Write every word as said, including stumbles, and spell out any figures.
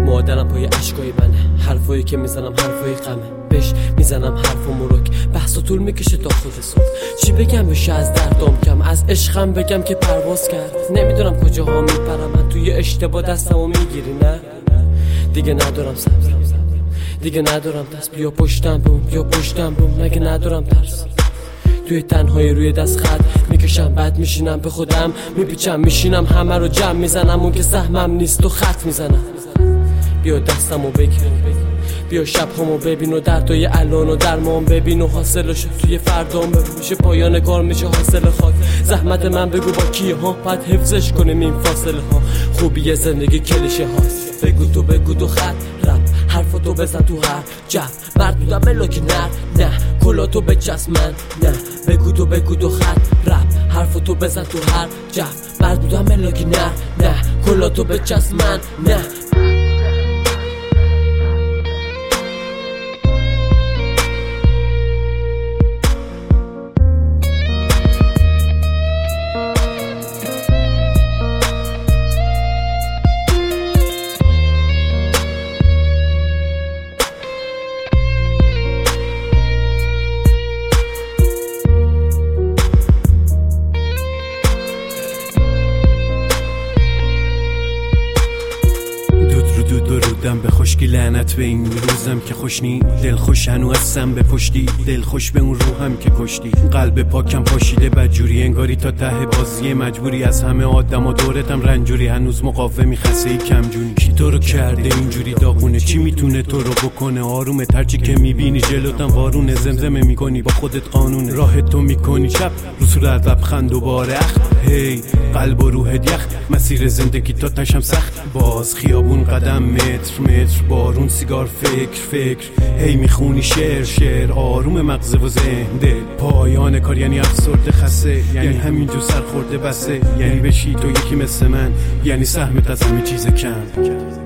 مادرم پای اشکای منه، حرفایی که میزنم حرفای غمه، بهش میزنم حرف و مروک، بحث و طول میکشه تا خود صبح. چی بگم بشه از دردام کم، از عشقم بگم که پرواز کرد. نمیدونم کجاها میپرم، من توی اشتباه دستمو میگیری. نه دیگه ندارم صبر، دیگه ندارم دست، بیا پشتم بوم، بیا پشتم بوم، مگه ندارم ترس. توی تنهایی روی دست خط میکشم، بعد میشینم به خودم میپیچم، میشینم همه رو جمع میزنم، اون که سهمم نیست و خط میزنم. بیا دستمو بگیر، بیا شب همو ببین و دردای الان و درمان ببین و حاصلشو توی فردام ببین. میشه پایان کار، میشه حاصل خاک. زحمت من بگو با کیه ها، بعد حفظش کنیم این فاصله ها. خوبی زندگی کلیشه هاست، بگو تو بگو تو خط رپ، حرفاتو بزن تو هر جب. مرد بودم ملاک نر، نه کلاتو بچسب من، نه بگو تو بگو تو خط رپ، حرفاتو بزن تو هر جب. مرد بودم ملاک نر، نه کلاتو بچسب من، نه. درودم به خشکی، لعنت به این روزم که خوشنی. دل خوش هنو هستم به پشتی، دل خوش به اون روحم که کشتی. قلب پاکم پاشیده بدجوری، انگاری تا ته بازی مجبوری. از همه آدم و دورتم رنجوری، هنوز مقاومی خسته ای کمجونی. کی تو رو کرده اینجوری داغونه، چی میتونه تو رو بکنه آرومه؟ ترچی که میبینی جلوتم وارونه، زمزمه میکنی با خودت قانونه. راه تو میکنی چپ رو صورت لبخند دوباره اخ. هی قلب و روحت یخ، مسیر زندگی تا تشم سخت. باز خیابون قدم متر متر، بارون سیگار فکر فکر. هی میخونی شعر شعر، آروم مغز و ذهن دل. پایان کار یعنی افسرده خسته، یعنی همینجور سر خورده بسه. یعنی بشی تو یکی مثل من، یعنی سهمت از همه چیز کم.